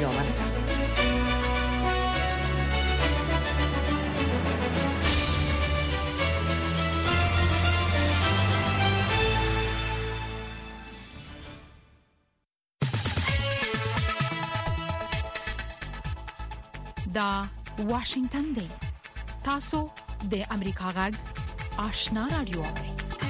رادیو ورته دا واشنگتن دی. تاسو د امریکا غږ آشنا رادیو اورئ.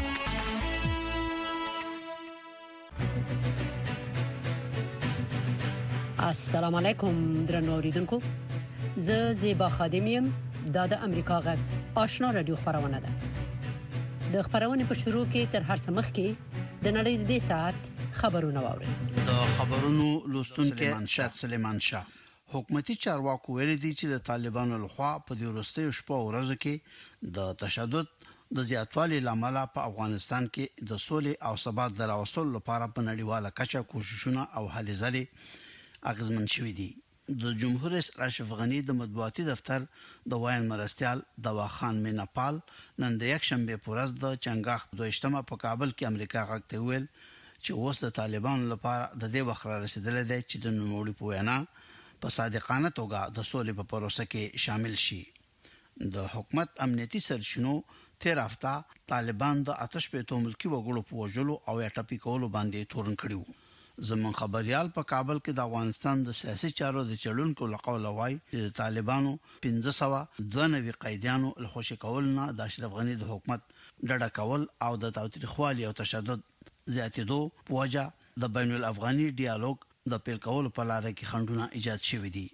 السلام علیکم درنو اوریدونکو. زه زیبا خادمیم. دا د امریکا غږ آشنا رادیو خبرونه ده. د خبرونې په شروع کې تر هر څه مخکې د نړۍ د ساعت خبرونه واورئ. د خبرونو لوستونکو شاد سلیمان شاه. حکومتي چارواکو ویلي دي چې د طالبانو لخوا په دې وروستیو شپو ورځو کې د تشدد د زیاتوالي لامل په افغانستان کې د سولې او ثبات د راوستلو لپاره په نړیواله کچه کوششونه او هلې ځلې اغیزمن شوي دي. د جمهور رئیس اشرف غنی د مطبوعاتي دفتر د وایي مرستيال دواخان میناپال نن د یک شنبه پورز د چنګاخ په 2 په کابل کې امریکا غږ ویل چې اوس د طالبانو لپاره د دې وخت را رسیدلې ده چې د نوموړي په وینا په صادقانه توګه د سولې په پروسه کې شامل شي. د حکومت امنیتي سرچینو تیر هفته طالبان د آتش په ملکی وګړو په وژلو او ټپي کولو باندې تورن کړیو. زمون خبريال په کابل کې د افغانستان د سیاسي چارو د چلونکو لقول وای چې طالبانو 1592 قیدیانو الخوشي کول نه د اشرف غنی د حکومت ډډه کول او د تاوتریخوالي او تشدد زیاتېدو په وجه د بین الافغاني ډیالوګ د پیل کولو په لار کې خنډونه ایجاد شوي دي.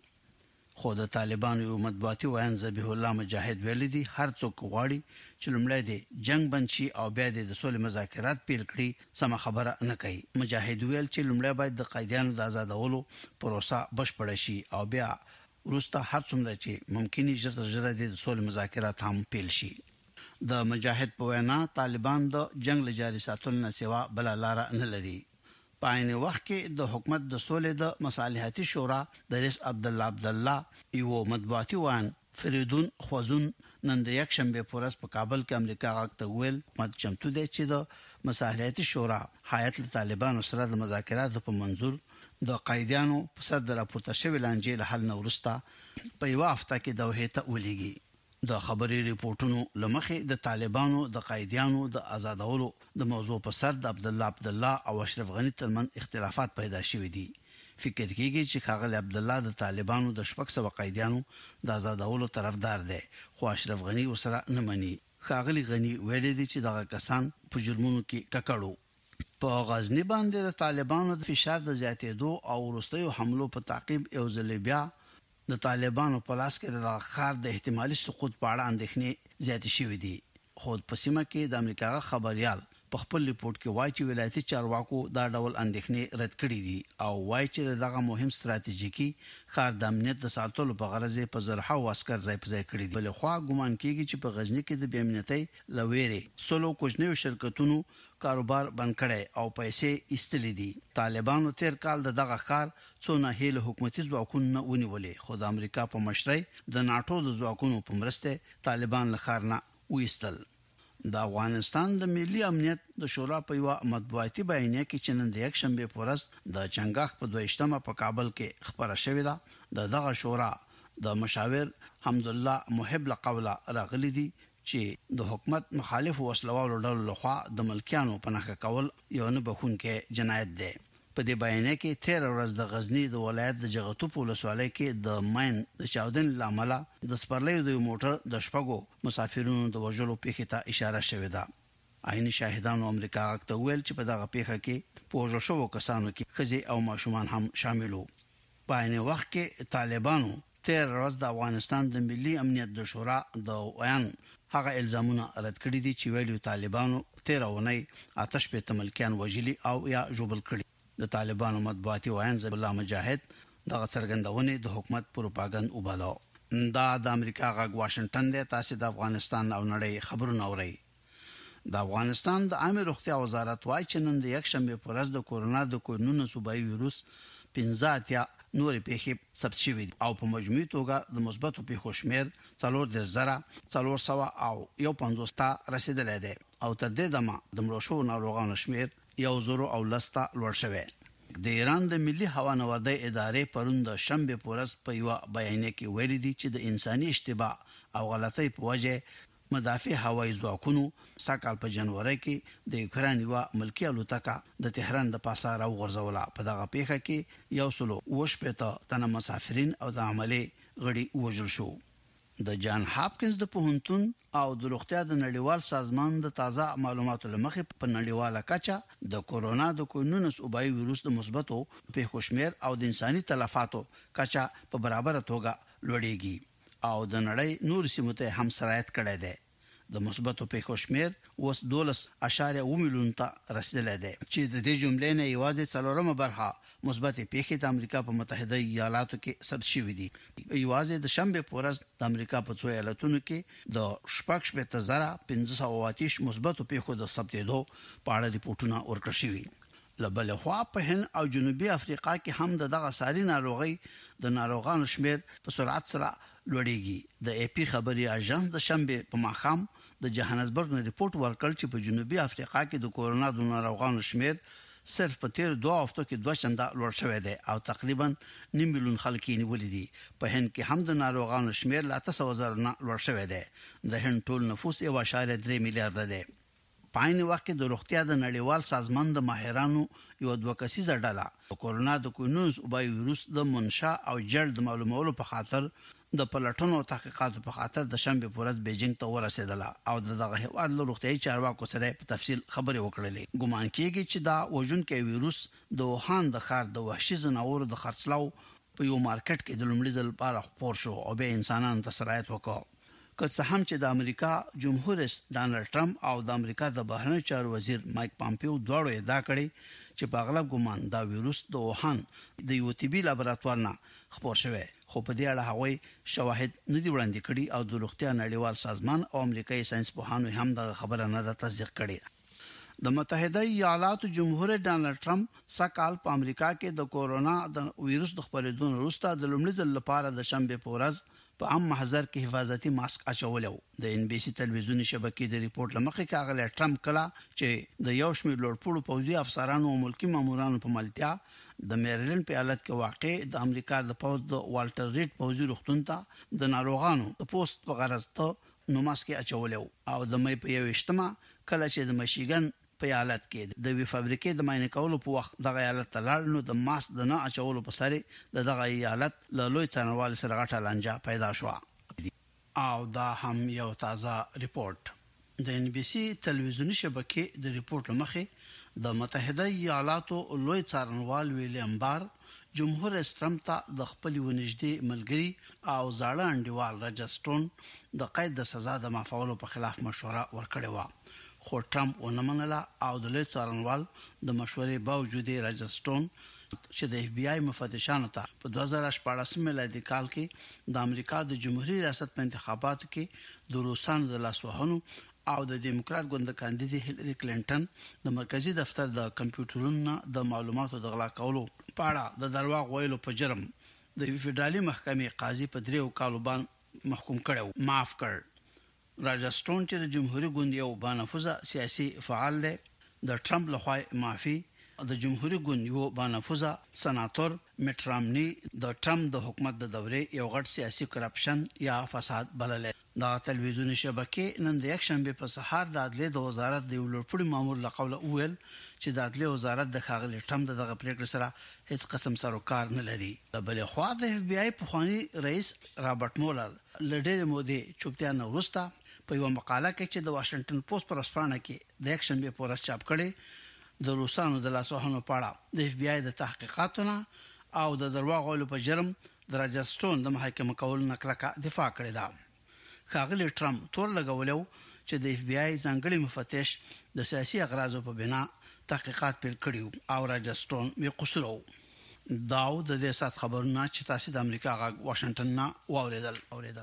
خو د طالبانو یو مطبوعاتي وایي ذبیح الله مجاهد ویلي دي هر څوک غواړي چې لومړی د جنگ بند شي او بیا د سولې مذاکرات پیل کړي سم خبره نه کوي. مجاهد ویل چې لومړی باید د قیدیانو د آزادولو پروسه بشپړ شي او بیا وروسته هر څومره چې ممکني ژر د سولې مذاکرات هم پیل شي. د مجاهد په وینا طالبان د جنگ لجاري ساتلو نه سوا بل لار نه لري. په عین وخت کې د حکومت د سولې د مصالحتي شورا د رئیس عبد الله یو مطبوعاتي وان فریدون خوازون نن د یک شنبه پورز په کابل کې امریکا غاکته ویل مت چمتو دی چې د مصالحتي شورا هیئت طالبانو سره د مذاکراتو په منظور د قیدیانو په سر د راپورته شوی لانجې له حل نه ورسته په یو هفته کې دوه ته ولېږي. د خبري ریپورتونو لمخې د طالبانو د قیدیانو د آزادولو د موضوع په سر د عبد الله او اشرف غنی ترمن اختلافات پیدا شوي دي. فکر کیږي چې خاغل عبد الله د طالبانو د 600 قیدیانو د آزادولو طرفدار دی خو اشرف غنی وسره نه مني. خاغلی غنی ویلي دي چې دغه کسان په جرمونو کې ککړو. په غزنی باندې د طالبانو د فشار د زیاتېدو او وروستیو حملو په تعقیب یو ځل بیا د طالبانو په لاس کې د خار د احتمالي سقوط په اړه اندېښنې زیاتې شوې دي. خو په سیمه کې د امریکا خبريال په خپل ریپورت کې وایي چې ولایتي چارواکو دا ډول اندېښنې رد کړې دي او وایي چې دغه مهم ستراتیژیکي خار د امنیت د ساتلو په غرض په زرهاو عسكر ځای په ځای کړی دي. بل خو ګومان کیږي چې په غزنی کې د بیامنیتۍ لويري سولو کوچنیو شرکتونو کاروبار بند کړي او پیسې ایستلې دي. طالبانو تیر کال دغه ښار څونه هیله حکومتي ځواکونه ونیولې خو د امریکا په مشرۍ د ناتو د ځواکونو په مرسته طالبان له ښار نه وېستل. د افغانستان د ملي امنیت د شورا په یو مطبوعاتي بیانیه کې چې نن د یک شنبه پورز د چنګاخ په 2 په کابل کې خبره شوې ده دغه شورا د مشاور حمد الله محب لقوله راغلي دي چې د حکومت مخالف وسلوالو ډول لخوا د ملکیانو پناه کول یو نه بخونکې جنایت ده. په دې بیانیه کې 13 ورځ د غزنی د ولایت د جغتو په ولسوالۍ کې د ماین د چاودن لامل د سپرلۍ د موټر د شپږو مسافرونو د وژلو پیښې ته اشاره شوې ده. عیني شاهدانو امریکا غاکته ویل چې په دغه پیښه کې په وژل شوو کسانو کې ښځې او ماشومان هم شامل وو. په عین وخت کې طالبانو 13 ورځ د افغانستان د ملي امنیت د شورا د ویان هغه الزامونه رد کړي دي چې ویلي طالبانو 13 ونی آتش په ملکیان وژلي او یا جوبل کړي. د طالبانو مطبوعاتي وایي ذبیح الله مجاهد دغه څرګندونه د حکومت پروپاګاندا وباله. دا د امریکا غږ واشنگټن دی. تاسو د افغانستان او نړۍ خبرونه اورئ. د افغانستان د عامه روغتیا وزارت وايي چې نن د یک شنبه پورز د کورونا د کوډونو صوبایي وایروس 15 نورې پیښې ثبت شوې او په مجموعي توګه د مثبتو پیښو شمیر 4,400 او 150 ته رسیدلی دی او تر دې دمه د مړو شوو ناروغانو شمیر 1,010 لوړ شوی. د ایران د ملي هوانوردۍ ادارې پرون د شنبه پورز په یو بیان کې ویلي دي چې د انساني اشتباه او غلطۍ په وجه مدافع هوایي ځواکونو سکهال په جنوري کې د یوکرين یو ملکی الوتکه د تهران د پاسه راوغورځوله. په دغه پیښه کې 180 تنه مسافرین او د عملي غړي وژل شو. د جان هاپکینز د پوهنتون او د روغتیا د نړیوال سازمان د تازه معلوماتو لمخې په نړیواله کچه د کورونا د کوینونس وبای ویروس د مثبتو پیښو شمیر او د انساني تلفاتو کچه په برابر توګه لوړیږي او د نړۍ نور سیمو ته هم سرایت کړی دی. د مثبتو پیښو شمیر اوس 12.1 میلیون ته رسیدلی دی چې د دې جملې نه یوازې 4 برخه مثبت پیښې د امریکا په متحده ایالاتو کې ثبت شوې دي. یوازې د شنبه پورز د امریکا په څو ایالتونو کې د 15,530 مثبتو پیښو د ثبتېدو په اړه ریپورتونه ورکړل شوي. لبل خوا په هند او جنوبي افریقا کې هم دغه ساري ناروغي د ناروغانو شمیر په سرعت سره لوړیږي. د اي پی خبري اژانس د شنبه په ماښام د جوهانسبرګ نه ریپورت ورکړ چې په جنوبي افریقا کې د کورونا د ناروغانو شمیر صرف په تیر 2 هفتو کې 2 چنده لوړ شوی دی او تقریبا 9 میلیون خلک یې نیولې دي. په هند کې هم د ناروغانو شمیر لا 900,000 نه لوړ شوی دی. د هند ټول نفوس 1.3 میلیارډ دی. په عین وخت کې د روغتیا د نړیوال سازمان د ماهرانو یو دوه کسیزه ډله د کورونا د کوینونس وبای ویروس د منشأ او جړ د معلومولو په خاطر د پلټنو تحقیقاتو په خاطر د شنبه پورز بیجینګ ته ورسېدله او دغه هیواد له روغتیايي چارواکو سره په تفصیل خبرې وکړلې. ګومان کیږي چې دا وژونکي ویروس د ووهان د ښار د وحشي ځناورو د خرڅلاو په یو مارکیټ کې د لومړي ځل لپاره خپور شو او به انسانانو ته سرایت وکړ. که څه هم چې د امریکا جمهور رئیس ډانلډ ټرمپ او د امریکا د بهرنیو چارو وزیر مایک پامپیو دواړو ادعا کړې چې په اغلب ګومان دا ویروس د ووهان د یو طبي لابراتوار نه خپور شوی، خو په دې اړه هغوی شواهد نه دی وړاندې کړي او د روغتیا نړیوال سازمان او امریکایي ساينس پوهانو هم د خبره نه ده تصدیق کړې. د متحده ایالاتو جمهور رئیس ډانلډ ټرمپ سکهال په امریکا کې د کورونا د ویروس د خپرېدو وروسته د لومړي ځل لپاره د شنبه پورز په عام محضر کې حفاظتي ماسک اچولو. د ان بي سي تلویزیونی شبکې د ریپورت لمخې کاغله ټرمپ کلا چې د یو شمېر لوړپوړو پوځي افسرانو او ملکی مامورانو په ملتیا د میریلند په ایالت کې واقع د امریکا د پوځ د والټر ریډ پوځي روغتون ته د ناروغانو د پوسټ په غرض ته نو ماسک اچولو او د مې په 21مه کله چې د میشیګن په ایالت کې د وی فابریکې د ماینه کولو په وخت د ایالت تلل نو د ماسک د نه اچولو په سره دغه ایالت له لوی څنوال سره غټه لانجه پیدا شو. او دا هم یو تازه ریپورت. د ان بي سي تلویزیونی شبکې د ریپورت مخه د متحده ایالاتو لوی څارنوال ویلیام بار جمهور رئیس ټرمپ ته د خپل ونږدې ملګری او زاړه انډیوال راجستون د قید د سزا د معافولو په خلاف مشوره ورکړې و، خو ټرمپ ونمنله او د لوی څارنوال د مشورې باوجود راجستون چې د اف بی آی مفتشانو ته په 2014 میلادي کال کې د امریکا د جمهوریت ریاست په انتخاباتو کې د روسانو د لاسوهنو او د دیموکرات ګوند کاندید هیلری کلینټن د مرکزی دفتر د کمپیوټرونو د معلوماتو د غلا کولو په اړه د درواغ ویلو په جرم د فدرالي محکمې قاضي په 3 کالو باندې محکوم کړو. معاف کړ. راجستون چې د جمهوریت ګوند یو بانفوذه سیاسي فعال دی د ټرمپ لخوا معافي د جمهوریت ګوند یو بانفوذه سناتور میټ رامني د ټرمپ د حکومت د دورې یو غټ سیاسي کرپشن یا فساد بلل. دا تلویزیونی شبکې نن د یک شنبه په سهار د عدلیه د وزارت د ولورپړي مامور لقوله ویل چې د عدلیه وزارت د ښاغلي ټرمپ دغه پریکړه سره هیڅ قسم سروکار نه لري. بل خو د اف بی آی پخوانی رئیس رابرټ مولر لډېر مودې چوپتیا نه وروسته په یو مقاله کې چې د واشنگټن پوسټ پر اسپانه کې د یک شنبه پورز چاپ کړي د روسانو د لاسوهنو په اړه د اف بی آی د تحقیقاتونه او د درواغ ویلو په جرم د راجستون د محاکمه کولو نکلکه دفاع کړې ده. ښاغلي ټرمپ تور لګولو چې د اف بی آی ځانګړي مفتش د سیاسي اغراضو په بنا تحقیقات پیل کړي او راجستون یې قصورو. داو د دې سات خبرونه چې تاسو د امریکا غا واشنگټن نه واوریدل.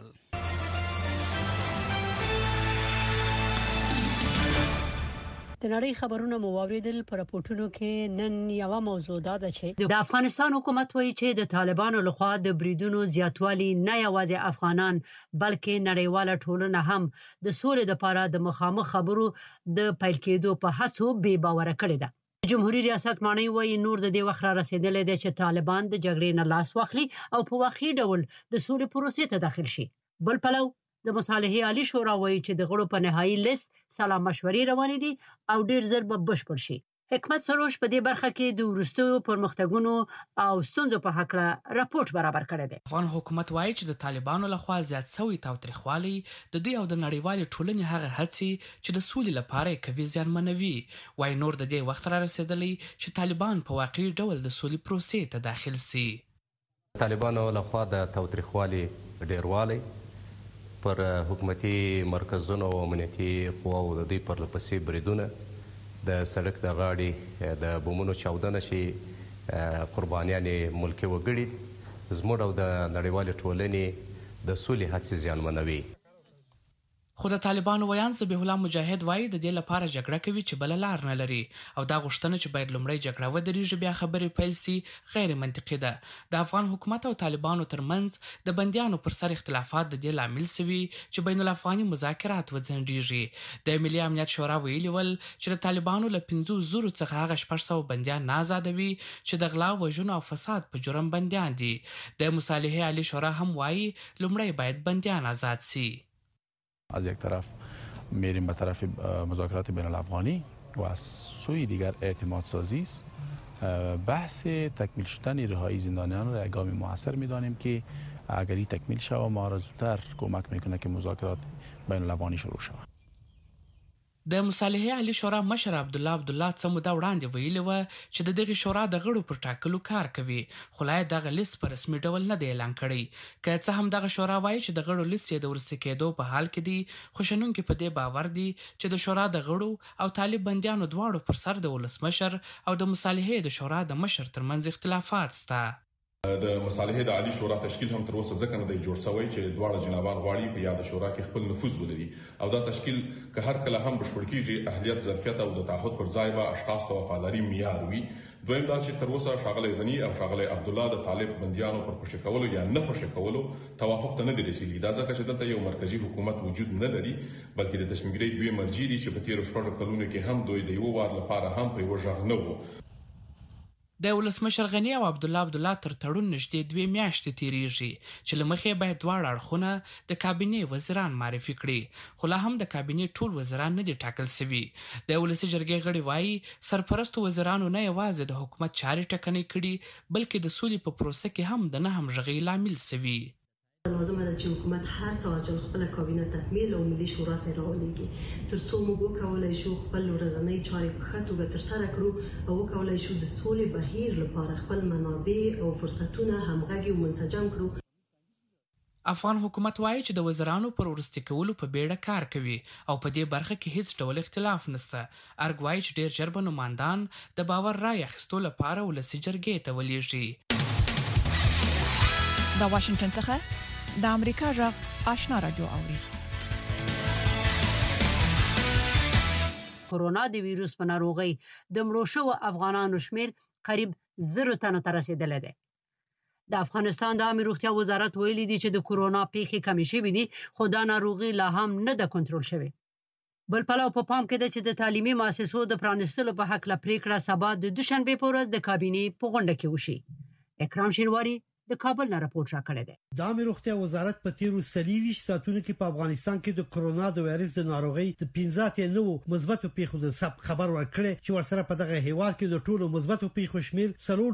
د نړۍ خبرونه مو واوریدل. پر راپورټونو کې نن یو موضوع ده چې د افغانستان حکومت وایي چې د طالبانو لخوا د بریدونو زیاتوالی نه یوازې افغانان بلکې نړیواله ټولنه هم د سولې لپاره د مخامخ خبرو د پیل کېدو په هڅو بې باور کړې ده. جمهوریت ریاست مانی وایي نور د دې وخت را رسیدلې ده چې طالبان د جګړې نه لاس واخلي او په واقعي ډول د سولې پروسې ته داخل شي. بل پلو د مصالحې عالی شورا وایي چې د غړو په نهایی لیست سلام مشورې روانې دي او ډیر زر به بشپړ شي. حکمت سروش په دې برخه کې د وروستیو پرمختګونو او ستونزو په حق راپورټ برابر کړی دی. افغان حکومت وایي چې د طالبانو لخوا زیات شوی تاوتریخوالی د دوی او د نړیوالې ټولنې هغه هڅې چې د سولې لپاره کوي زیانمنوي. وایي نور د دې وخت را رسیدلی چې طالبان په واقعي ډول د سولې پروسې ته داخل سي. طالبانو لخوا د تاوتریخوالي ډیروالی پر حکومتي مرکزونو او امنیتي قواو د دوی پر لپسې بریدونه د سړک د غاړې د بمونو چاودنه چې قربانیان ملکي وګړي زموږ او د نړیوالې ټولنې د سولې هڅې زیانمنوي. خو د طالبانو ویان ذبیح الله مجاهد وایي د دې لپاره جګړه کوي چې بل لار نه لري او دا غوښتنه چې باید لومړی جګړه ودرېږي بیا خبرې پیل سي غیر منطقي ده. د افغان حکومت او طالبانو ترمنځ د بندیانو پر سر اختلافات د دې لامل سوي چې بین الافغاني مذاکرات وځنډیږي. د ملي امنیت شورا ویلي ول چې د طالبانو له 500 څخه هغه 600 بندیان نه آزادوي چې د غلا وژنو او فساد په جرم بندیان دي. د مصالحې عالی شورا هم وایي لومړی باید بندیان آزاد سي. از یک طرف میریم به طرف مذاکرات بین الافغانی و از سوی دیگر اعتماد سازی است. بحث تکمیل شدن رهایی زندانیان را گام موثر می‌دانیم که اگر این تکمیل شود ما را زودتر کمک میکنه که مذاکرات بین الافغانی شروع شود. د مصالحې عالی شورا مشر عبدالله څه موده وړاندې ویلي و چې د دغه شورا د غړو پر ټاکلو کار کوي خو لا دغه لیست په رسمي ډول نه دی اعلان کړی. که څه هم دغه شورا وایي چې د غړو لیست یې د ورسته کېدو په حال کې دی خو شنونکي په دې باور دي چې د شورا د غړو او طالب بندیانو دواړو پر سر د ولسمشر او د مصالحې د شورا د مشر ترمنځ اختلافات شته. د مصالحې د عالی شورا تشکیل هم تر اوسه ځکه نه دی جوړ شوی چې دواړه جنابان غواړي په یاد شورا کې خپل نفوذ ولري او دا تشکیل که هر کله هم بشپړ کیږي اهلیت ظرفیت او د تعهد پر ځای به اشخاص ته وفاداری معیار وي. دویم دا چې تر اوسه ښاغلی غني او ښاغلی عبدالله د طالب بندیانو پر خوشي کولو یا نه خوشي کولو توافق ته نه دی رسیدلی. دا ځکه چې دلته یو مرکزی حکومت وجود نه لري بلکې د تصمیم ګیرۍ دوی مرجع دي چې په تیرو 6 کلونو کې هم دوی د یو وار لپاره هم په یو ژغ نه وو. د ولسمشر غنی او عبدالله تر تړون نږدې 2 میاشتې تیریږي چې له مخې باید دواړه اړخونه د کابینې وزیران معرفي کړي خو لا هم د کابینې ټول وزیران نه دي ټاکل شوي. د ولسي جرګې غړي وایي سرپرستو وزیرانو نه یوازې د حکومت چارې ټکنۍ کړي بلکې د سولې په پروسه کې هم د نه همغږۍ لامل شوي. لازمه ده چې حکومت هر څه عاجل خپل کابینه تکمیل او ملي شورا ته راولېږي ترڅو موږ وکولای شو خپل ورځنی چارې په ښه توګه ترسره کړو او وکولای شو د سولې بهیر لپاره خپل منابع او فرصتونه همغږي او منسجم کړو. افغان حکومت وایي چې د وزیرانو پر ورستي کولو په بیړه کار کوي او په دې برخه کې هیڅ ډول اختلاف نشته. ارګ وایي چې ډیر ژر به نمایندان د باور رای اخیستو لپاره ولسي جرګې ته ولېږي. د واشنگټن څخه د امریکا غږ آشنا رادیو اوري. کورونا د ویروس په ناروغۍ د مړو شوو افغانانو شمیر قریب 0 تنو ته رسیدلی دی. د افغانستان د عامه روغتیا وزارت ویلي دی چې د کورونا پیښې کمې شوې دي خو دا ناروغي لا هم نه ده کنټرول شوې. بل پلو په پام کې ده چې د تعلیمي مؤسسو د پرانیستلو په حق لا پریکړه سبا د دوشنبه په ورځ د کابینې په غونډه کې وشي. اکرام شینواری د کابل نه راپورټ راکړی دی. د عامه روغتیا وزارت په تیرو 23 ساعتونو کې په افغانستان کې د کورونا د وایرس د ناروغۍ د 15 مثبتو پیښو د خبر ورکړی چې ورسره په دغه هیواد کې د ټولو مثبتو پیښو شمیر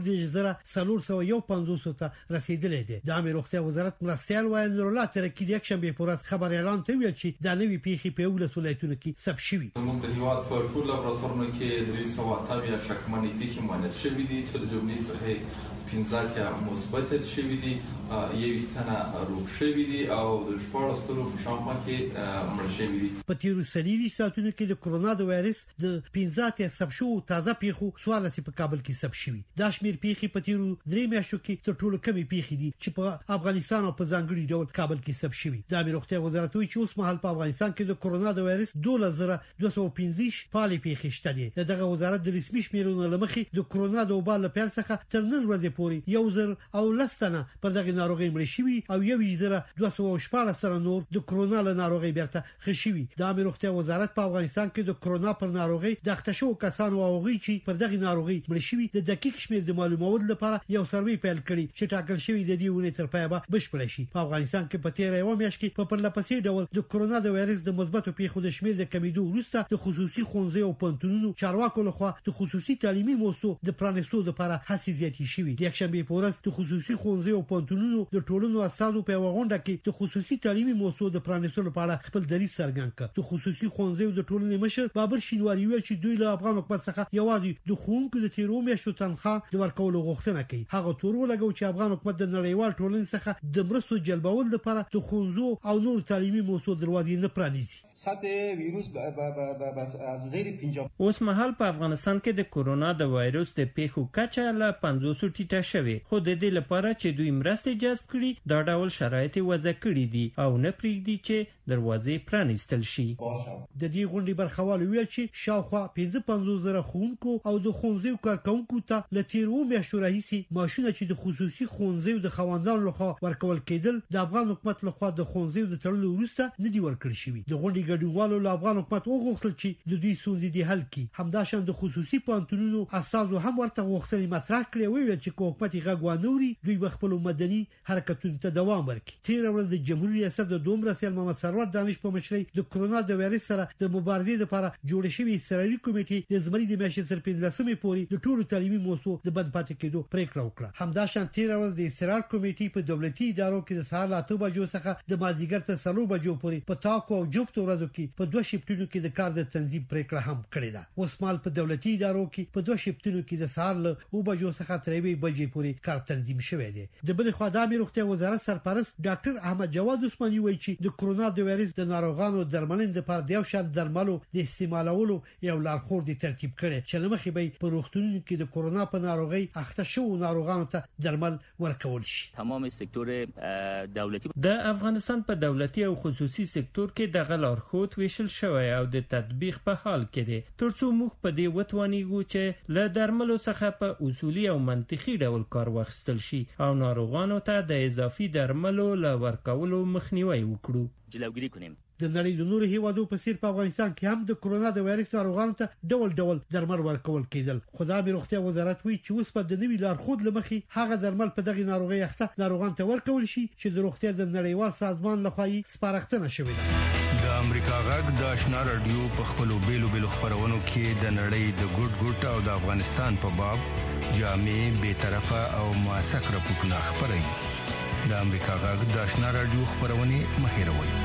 4,450 ته رسیدلی دی. د عامه روغتیا وزارت مرستیال وایي نور الله ترکیب یک شنبه په ورځ خبر اعلان ته ویل چې د نوې پیښې په ولایتونو ولایتونو کې ثبت شوي. موږ د هیواد په ټول لابراتوارونو کې 380 شکمنې پیښې معاینه شوې دي چې د جملې څخه 15 مثبت شوي دي، 21 تنه روغ شوي دي او د 14 تنو په شامل کې مړ شوي دي. په تیرو 23 ساعتونو کې د کورونا د وایرس د 15 ثبت شوو تازه پیښو 14 په کابل کې ثبت شوي. دا شمیر پیښې په تیرو 3 میاشتو کې تر ټولو کمې پیښې دي چې په افغانستان او په ځانګړي ډول کابل کې ثبت شوي. د عامه روغتیا وزارت وایي چې اوس مهال په افغانستان کې د کورونا د وایرس 12215 فعالې پیښې شته دي. دغه وزارت د رسمي شمیرونو لمخې د کورونا د وبا له پیل څخه تر نن ورځې پورې 1010 10 تنه پر دغه ناروغي مړ شوي او 1214 سره نور د کرونا له ناروغي بیرته خښوي. د عامه روغتیا وزارت په افغانستان کې د کرونا پر ناروغي د اختشو کسانو او غوي چې پر دغه ناروغي مړ شوي د دقیق شمیر د معلوماتو لپاره یو سروې پیل کړی چې ټاکل شوی د دې ونې تر پایه به بشپړ شي. په افغانستان کې په تیر یو میاشت کې په پرلپسې ډول د کرونا د وایرس د مثبتو پیښو د شمیر د کمیدو وروسته د خصوصي ښوونځي او پوهنتونونو چارواکو لخوا د خصوصي تعلیمي موضوع د پرانیستو لپاره هڅې زیاتې شوې. د یکشنبه په ورځ د خصوصي ښوونځي او پوهنتونونو د ټولنو اساسو په غونډه کې د خصوصي تعلیمي موضوع د پرانیستو لپاره خپل دریځ څرګند کړ. د خصوصي ښوونځي او د ټولنې مشر بابر شینواری ویل چې دوی له افغان حکومت څخه یوازې د ښوونکو د تیرو میاشتو تنخواه د ورکولو غوښتنه کوي. هغه تور ولګو چې افغان حکومت د نړیوال ټولنې څخه د مرستو جلبول لپاره د ښوونځو او نور تعلیمي موضوع دروازې نه پرانیزي. سطح ویروس از غیر 50 اوس مهال په افغانستان کې د کرونا د وایرس د پیښو کچه له 500 ټیټه شوې، خو د دې لپاره چې دوی مرستې جذب کړي دا ډول شرایط وضع کړي دي او نه پریږدي چې دروازې پرانیستل شي. د دې غونډې برخوال ویل چې شاوخوا 55,000 ښوونکو او د ښوونځیو کارکونکو ته له تیرو میاشتو راهیسې ماشونه چې د خصوصي ښوونځیو د خواندانو لخوا ورکول کېدل د افغان حکومت لخوا د ښوونځیو د تړلو وروسته نه دي ورکړل شوي. د غونډې ګډونوالو له افغان حکومت وغوښتل چې د دوی ستونزې دې حل کړي. همداشان د خصوصي پوهنتونونو اساسو هم ورته غوښتنې مطرح کړې وي چې حکومت یې غږ وانوري دوی خپل مدني حرکتونو ته دوام ورکړي. تیر ورځ د جمهوریت ریاست د دوم رسول محمد سرور دانش په مشرۍ د کرونا د وایرس سره د مبارزې لپاره جوړ شوی سرایي کمیټې د زمري د میاشتې تر 15مې پورې د ټولو تعلیمي موضوع د بند پاتې کېدو پریکړه وکړه. همداشان تیر ورځ د استقرار کمیټې په دولتي ادارو کې د سهار 8 بجو څخه د مازیګر تر 3 بجو پورې په تاکو او جفت ورځو کې په 2 شفټونو کې د کار د تنظیم پریکړه هم کړې ده. اوس مال په دولتي ادارو کې په 2 شفټونو کې د سهار له 9 بجو څخه تر 1 بجې پورې کار تنظیم شوی دی. د بل خوا د امیر روغتیا وزارت سرپرست ډاکټر احمد جواد عثماني وایي چې د کرونا د وایرس د ناروغانو درملنې لپاره د یو شان درملو د استعمالولو یو لارښود ترتیب کړي چې لمخې به په روغتونونو کې د کرونا په ناروغي اخته شو ناروغانو ته درمل ورکول شي. تمام سکتور دولتي د افغانستان په دولتي او خصوصي سکتور کې د لارښود ویشل شوی او د تطبیق په حال کې دي ترڅو موږ په دې وتوانیږو چې له درملو څخه په اصولي او منطقي ډول کار واخیستل شي او ناروغانو ته د اضافي درملو له ورکولو مخنیوي وکړو. جلوګیری کنیم. د نړۍ د نورو هیوادو په څیر په افغانستان کې هم د کرونا د وایرس ناروغانو ته ډول ډول درمل ورکول کېدل. خدای روغتیا وزارت وایي چې اوس په د نوي لارښود لمخې هغه درمل په دغه ناروغي اخته ناروغان ته ورکول شي چې د روغتیا د نړیوال سازمان لخوا یې سپارښتنه شوې ده. د امریکا غږ د آشنا رادیو په خپلو بیلو خبرونو کې د نړۍ د ګډ او د افغانستان په باب جامع به طرفه او موثق راپورټونه خبري. د امریکا غږ د آشنا رادیو خبرونه مهیروي.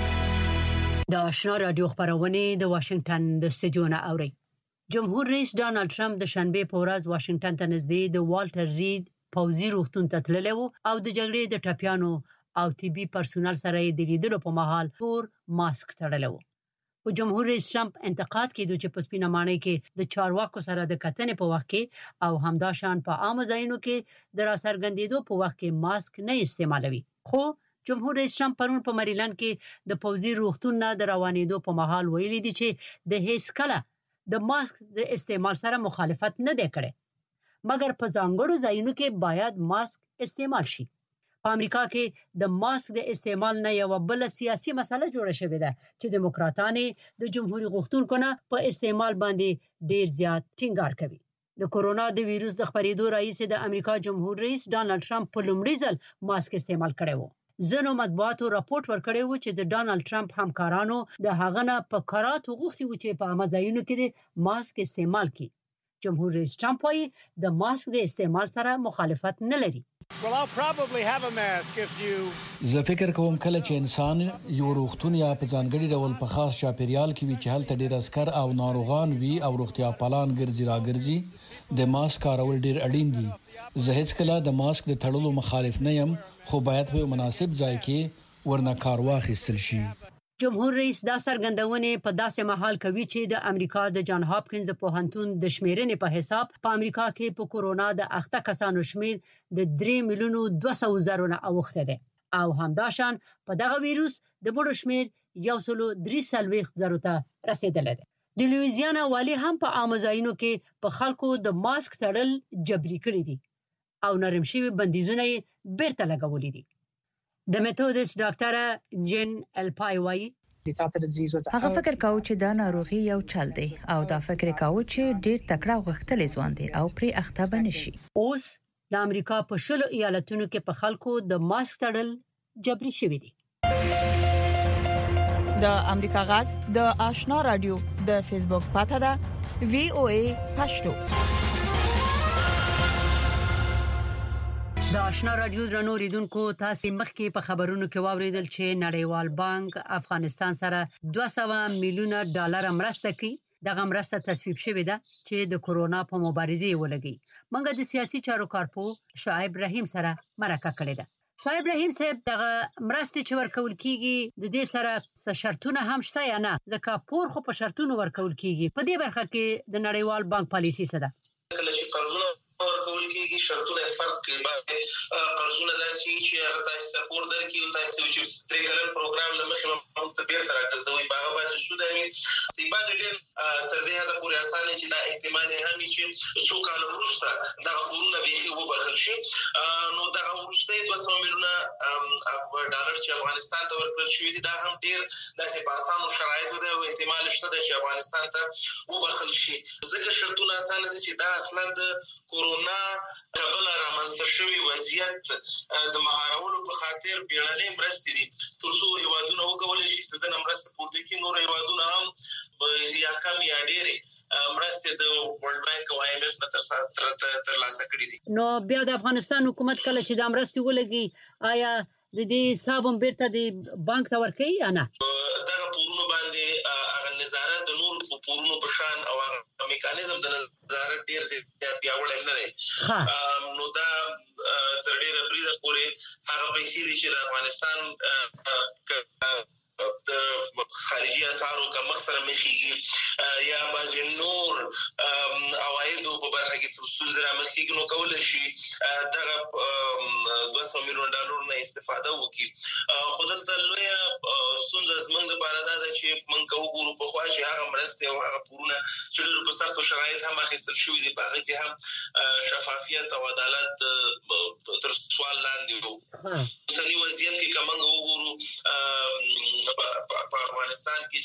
د آشنا رادیو خبرونه د واشنگټن د استودیو نه اوري. جمهور رئیس ډانلډ ټرمپ د شنبه په ورځ واشنگټن ته نږدې د والټر ریډ پوځي روغتون ته تللی و او د جګړې د ټپیانو او طبي پرسونل سره د لیدلو په مهال تور ماسک تړلی و. په جمهور رئیس ټرمپ انتقاد کړي چې په سپینه ماڼۍ کې د چارواکو سره د کتنې په وخت کې او همداشان په عام ځایونو کې د راڅرګندېدو په وخت کې ماسک نه استعمالوي. خو جمهور رئیس ټرمپ پرون په مریلند کې د پوځي روغتون نه د روانېدو په مهال ویلي دي چې د هیڅ کله د ماسک د استعمال سره مخالفت نه دی کړی، مګر په ځانګړو ځایونو کې باید ماسک استعمال شي. په امریکا کې د ماسک د استعمال نه یو بل سیاسي مسله جوړه شوې ده چې دیموکراتانو د جمهوریت غوښتونکو نه په استعمال باندې ډیر زیات ټینګار کوي. د کرونا د وایرس د خپرېدو رئیس د امریکا جمهور رئیس ډانلډ ټرمپ په لومړي ځل ماسک استعمال کړی و. ځینو مطبوعاتو راپورټ ورکړی و چې د ډانلډ ټرمپ همکارانو د هغه نه په کراتو غوښتي و چې په عامه ځایونو کې د ماسک استعمال کړي. جمهور رئیس ټرمپ وايي د ماسک د استعمال سره مخالفت نه لري. زه فکر کوم کله چې انسان یو روغتون یا په ځانګړي ډول په خاص چاپیریال کې وي چې هلته ډیر عسكر او ناروغان وي او روغتیا پالان ګرځي راګرځي د ماسک کارول ډیر اړین دي. زه هیڅ کله د ماسک د تړلو مخالف نه یم، خو باید په مناسب ځای کې ورنه کار واخیستل شي. جمهور رئیس دا څرګندونه په داسې مهال کوي چې د امریکا د جان هاپکینز د پوهنتون د شمیرنې په حساب په امریکا کې په کورونا د اخته کسانو شمیر د 3,200,000 نه اوخته ده او همداشان په دغه وایروس د مړو شمیر 1,340,000 ته رسیدلی ده. د لویزیانا والی هم په عام ځایونو کې په خلکو د ماسک تړل جبري کړی دي او نرم شوي بندیزونه بیرته لګولې دي. د میتودس ډاکټر جن الپای وایي هغه فکر کاوه چې دا ناروغي یو چل دی او دا فکر کاوه چې ډیر تکړه غختلې ځوان دی او پرې اخته بنشي. اوس د امریکا په 10 ایالتونو کې په خلکو د ماسک تړل جبري شوی دی. د امریکا غږ د آشنا رادیو د فیسبوک پاڼه ده VOA پښتو. د آشنا رادیو درنو ریدونکو تاسو مخکې په خبرونو کې واوریدل چې نړیوال بانک افغانستان سره 200 میلیونه ډالر مرسته کوي. دغه مرسته تصویب شوې ده چې د کورونا په مبارزې ولګي. موږ د سیاسي چارو کارپو شعیب رحیم سره مرکه کړې ده. شعیب رحیم صاحب دغه مرسته چې ورکول کیږي د دې سره شرطونه هم شته یا نه؟ ځکه پور خو په شرطونو ورکول کیږي. په دې برخه کې د نړیوال بانک پالیسی څه ده؟ کله چې قرضونه ورکول کیږي شرطونه فرق کوي. باندې قرضونه داسي چې هغه تاسو ته پور درکړي او تاسو چې ستریکلن پروګرام لمخې هم ته بیرته راګرځوي باغ باندې شو دی بعد ډېر تر دې حد پورې اسانه چې دا احتمال هم چې څو کال وروسته دا قانون به وبخل شي. نو دا وروسته 200 میلیونه ډالر چې افغانستان ته ورکړل شوی دي دا هم ډېر داسې په اسانو شرایطو ده او احتمال شته چې افغانستان ته وبخل شي. ځکه شرطونه اسانه دي چې دا اصلا د کورونا قبل رامنځته شوی وضعیت د مهارولو په خاطر بیړنۍ مرستې دي تر څو هیوادونه وکولای شي چې د مرستې پورته کړي. نور هیوادونه هم یا کم یا ډېرې مرستې د ورلد بانک او IMF نه ترلاسه کړي دي. نو بیا د افغانستان حکومت کله چې د مرستې ولګي آیا د دې حساب هم بیرته د بانک ته ورکوي یا نه؟ دغه پورونو باندې هغه نظارت د نور پورونو په شان او هغه میکانیزم د نظارت ډېر زیات پیاوړی نه دی. نو دا تر ډېره بریده پورې هغه پیسې دي چې د افغانستان د خارجي اسعارو کمښت سره مخېږي یا بعضې نور عوایدو په برخه کې څه ستونزې رامخېږي نو کولی شي دغه 200 میلیون ډالرو نه استفاده وکړي. خو دلته لویه ستونزه زموږ دپاره دا ده چې موږ که وګورو پخوا چې هغه مرستې او هغه پورونه چې ډېرو په سختو شرایط هم اخیستل شوي دي په هغه کې هم شفافیت او عدالت تر سوال لاندې وو. اوسني وضعیت کې که موږ وګورو په افغانستان کې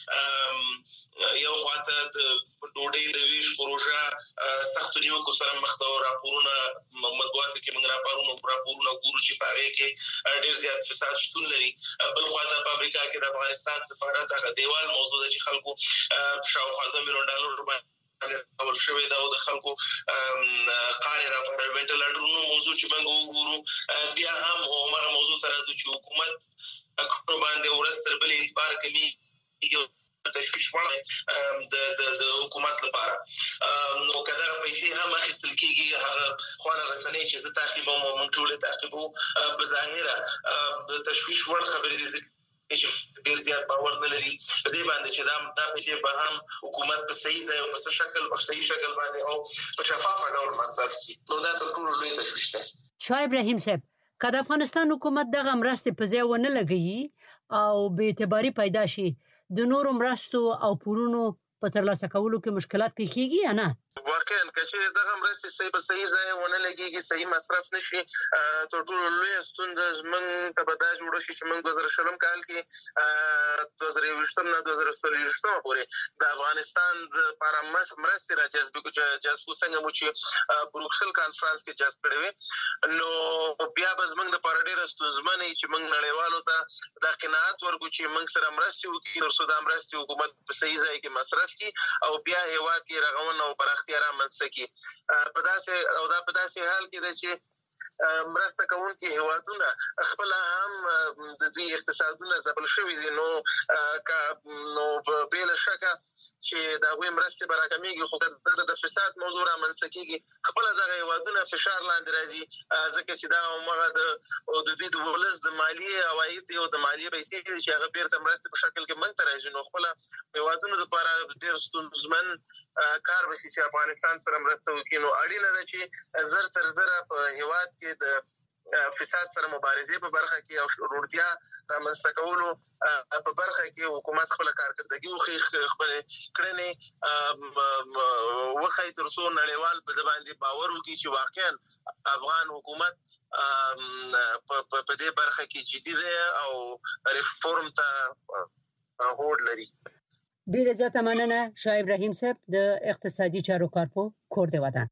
چې یو خواته د ډوډۍ د ویش پروژه سختو نیوکو سره مخ ده او راپورونه مطبوعاتو کې موږ راپورونه ګورو چې په هغې کې ډېر زیات فساد شتون لري. بل خواته په امریکا کې د افغانستان سفارت هغه دیوال موضوع ده چې خلکو شاوخوا 2 میلیون ډالرو باندې اول شوی دا او د خلکو قارې راپارلمنټل اډرونو موضوع چې موږ وګورو بیا هم هماغه موضوع ته راځو چې حکومت اکو باندې ورځ تر بلې اعتبار کوي تشویش وړ د حکومت لپاره. نو که دغه پیسې هم اخیستل کېږي هغه خواله رسنۍ چې زه تعقیبوم او موږ ټول یې تعقیبوو په ظاهره د تشویش وړ خبرې دي چې ډېر زیات باور نه لري په دې باندې چې دا پیسې به هم حکومت په صحیح ځای او په صحیح شکل باندې او په شفافه ډول مصرف کړي. نو دا تر ټولو لوی تشویش دی. شعیب رحیم صاحب که د افغانستان حکومت دغه مرستې په ځای ونه لګوي او بې اعتباري پیدا شي د نورو مرستو او پورونو په ترلاسه کولو کې مشکلات پیښیږي یا نه؟ واقعا که چې دغه مرستې په صحیح ځای ونه لګېږي صحیح مصرف نشي تر ټولو لویه ستونزه زموږ ته به دا جوړه شي چې موږ 2020 کال کې 2021 نه 2024 پورې د افغانستان لپاره مرستې راجذب کړو څنګه مو چې بروکسل کانفرنس کې جذب کړې وې نو بیا به زموږ لپاره ډېره ستونزمنه وي چې موږ نړیوالو ته دا قناعت ورکړو چې موږ سره مرستې وکړي تر څو دا مرستې حکومت په صحیح ځای کې مصرف کړي او بیا هېواد کې رغونه او پراختیا رامنځته کړي. په داسې حال کې ده چې مرسته کوونکي هیوادونه خپل هم د دوی اقتصادونه ځپل شوي دي نو بې له شکه چې د هغوی مرستې به راکمیږي خو که دلته د فساد موضوع رامنځته کېږي خپله دغه هیوادونه فشار لاندې راځي ځکه چې دا همغه د دوی د ولس د مالیې عواید دي او د مالیې پیسې دي چې هغه بیرته مرستې په شکل کې موږ ته راځي نو خپله هیوادونو دپاره ډېر ستونزمن کار به شي چې افغانستان سره مرسته وکړي. نو اړینه ده چې زر تر زره په هیواد کې د فساد سره مبارزه په برخه کې او روړتیا رامنځته کولو په برخه کې حکومت خپل کارکردګي او خپل کړنې وخی تر څو نړیوال په باندې باور وکړي چې واقعا افغان حکومت په دې برخه کې جدي دی او ریفورم ته هوډ لري. ډیره زیاته مننه شاه ابراهیم صاحب د اقتصادي چارو کارپو کور دی ودان.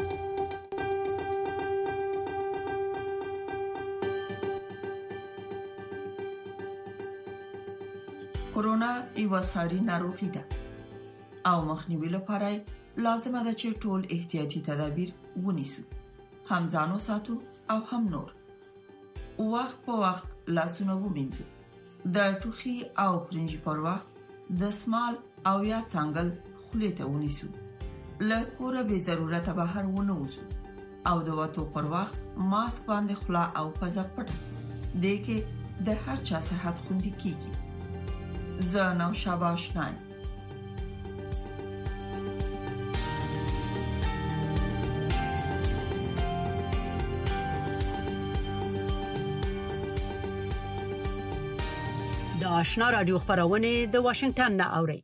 کورونا یو ساري ناروغي ده او مخنیوي لپاره لازم ده چې ټول احتیاطي تدابیر ونیسو، هم ځانو ساتو او هم نور. وخت په وخت لاسونه ومینځو، د ټوخي او پرنجي پر وخت د سمال او یا څنګل خولې ته ونیسو، له کوره به ضرورت بهر ونه وځو او د وټو پر وخت ماسک باندې خلا او پزه پټه دې کې د هر چا صحت خوندي کیږي. زه نو شاباش نایم. د آشنا رادیو خبرونه د واشنگټن نه اوري.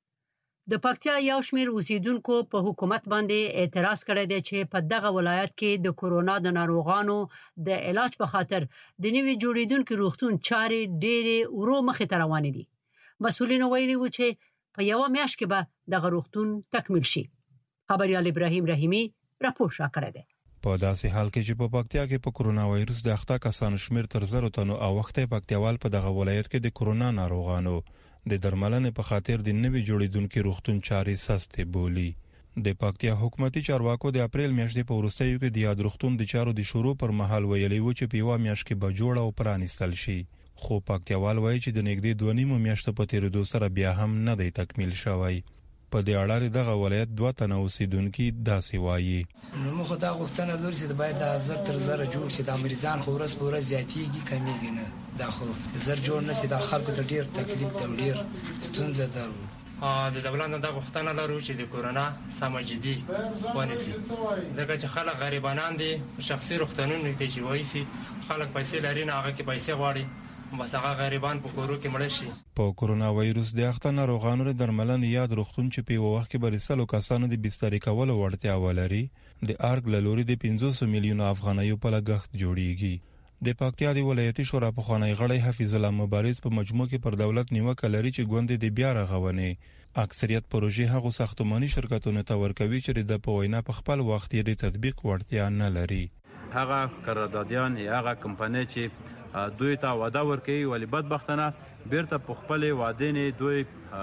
د پکتیا یو شمېر اوسیدونکو په حکومت باندې اعتراض کړی دی چې په دغه ولایت کې د کورونا د ناروغانو د علاج په خاطر د نوي جوړیدونکو روغتون چارې ډېرې ورو مخې ته روانې دي. مسؤلین ویلي و چې په یو میاشت کې به دغه روغتون تکمیل شي. خبريال ابراهیم رحیمی راپور شاکړه دی. په داسې حال کې چې په پکتیا کې په کورونا وایروس د اخته کسانو شمیر تر 0 تنو او وخته پکتیوال په دغه ولایت کې د کورونا ناروغانو د درملنې په خاطر د نوي جوړیدونکو روغتون چارې سستې بولی. د پکتیا حکومتي چارواکو د اپریل میاشتې په وروستیو کې د یاد روغتون د چارو د شروع پر مهال ویلي و چې په یو میاشت کې به جوړ او پرانیستل شي، خو پکتیوال وایي چې د نږدې 2.5 میاشتو په تیریدو سره بیا هم نه دی تکمیل شوی. په دې اړه دغه ولایت 2 تنه اوسیدونکو داسې وایي. نو موږ دا غوښتنه لرو چې باید د 1000 تر 1000 جوړ شي، د مریضان خو ورځ په ورځ زیاتېږي کمیږي نه، دا خو 1000 جوړ نشي، د خلکو ته ډیر تکلیف دی، ډیر ستونزه ده. د دولت دا غوښتنه لرو چې د کورونا سم جدي ونیسي، ځکه چې خلک غریبانان دي، شخصي روغتونونو ته چې وایي خلک پیسې لري نه هغه کې پیسې غواړي، بس هغه غریبان په کورو کې مړ شي. په کورونا وایروس د اخته ناروغانو د درملنې یاد روغتون چې په وخت کې برسلو کسانو د بستر کولو وړتیا ولري د ارګ لوري د 500 میلیون افغانیو په لګښت جوړیږي. د پکتیا د ولایتي شورا په خوانی غړی حفیظ الله مبارز په مجموع کې پر دولت نیوکه لري چې ګوند د بیا رغونې اکثریت پروژې هغه ساختماني شرکتونو ته ورکوي چې د په وینا په خپل وخت یې د تطبیق وړتیا نه لري. هغه قراردادیان هغه کمپنۍ چې دوی ته وعده ورکوي ولی بدبختانه بیرته په خپل وعده نه دوی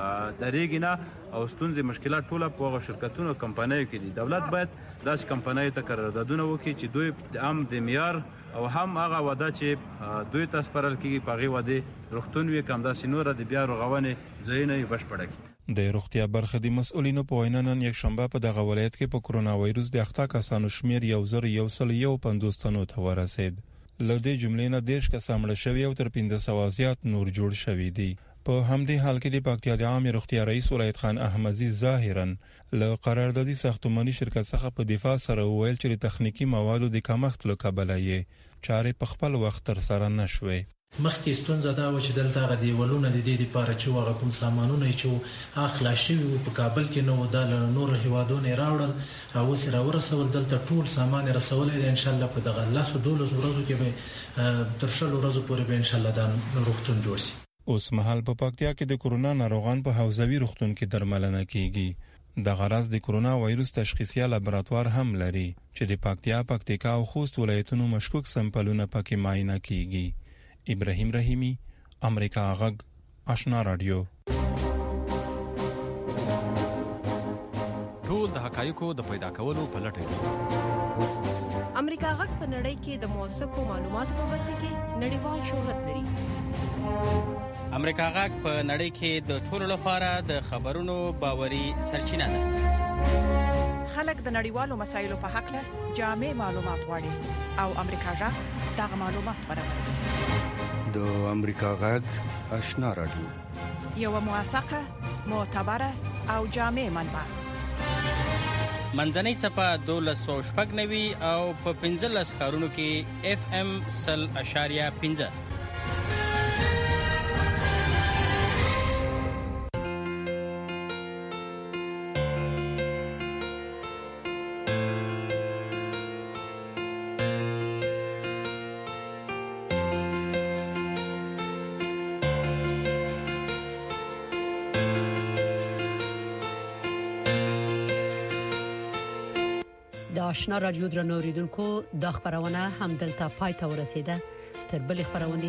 درېږي نه او ستونزې مشکلات ټول په هغه شرکتونو کمپنۍ کې دي. دولت باید داس کمپنۍ ته قراردادونه وکړي چې دوی هم د معیار او هم هغه وعده چې دوی ته سپارل کیږي په هغه وعده روغتون وي کم داسې نور د بیا رغونې ځایونه بشپړه کړي. د روغتیا برخه د مسؤلینو په وینا نن یک شنبه په دغه ولایت کې په کورونا وایروس د اخته کسانو شمیر 1150 تنو ته ورسید. لدې جملې نه دیش کسان مړ شوي او تر 500 زیات نور جوړ شوي دي. په همدې حال کې د پکتیا د عام روغتیا رئیس ولایت خان احمدزي ظاهرا له قراردادي ساختماني شرکت څخه په دفاع سره ویل چې تخنیکی موادو د کمښت له کبله یې چارې په خپل وخت تر سره نشوي. مخکې ستونزه دا و چې دلته غو دیولونه د دې لپاره چې واغه کوم سامانونه چې اخلا شوی په کابل کې نو د نور هیوادونو راوړل او سره ورسول دلته ټول سامان رسول ان شاء الله په دغه 12 ورځو کې به تر شلو ورځو پورې به ان شاء الله دا روغتون جوړ شي. اوس مهال په پکتیا کې د کورونا ناروغان په حوزوي روغتون کې درملنه کیږي. د غرض د کورونا وایروس تشخیصي لابراتوار هم لري چې د پکتیا او خوست ولایتونو مشکوک سمپلونه پکې معاینه کیږي. ابراهیم رحیمی، امریکا غږ، آشنا رادیو. ټول د حقایقو د پیدا کولو په لټه کې امریکا غږ په نړۍ کې د موثقو معلوماتو په برخه کې نړیوال شهرت لري. امریکا غږ په نړۍ کې د ټولو لپاره د خبرونو باوري سرچینه ده. خلک د نړیوالو مسایلو په حق له جامع معلومات غواړي او امریکا غږ دغه معلومات برابروي. د امریکا غږ آشنا رادیو یو موثقه، معتبره او جامع منبع. منځنۍ څپه 1290 او په 15 ښارونو کې FM 100.5. آشنا رادیو درنو اوریدونکو د خبرونه هم دلته پای ته ورسیده. تر بل خبرونه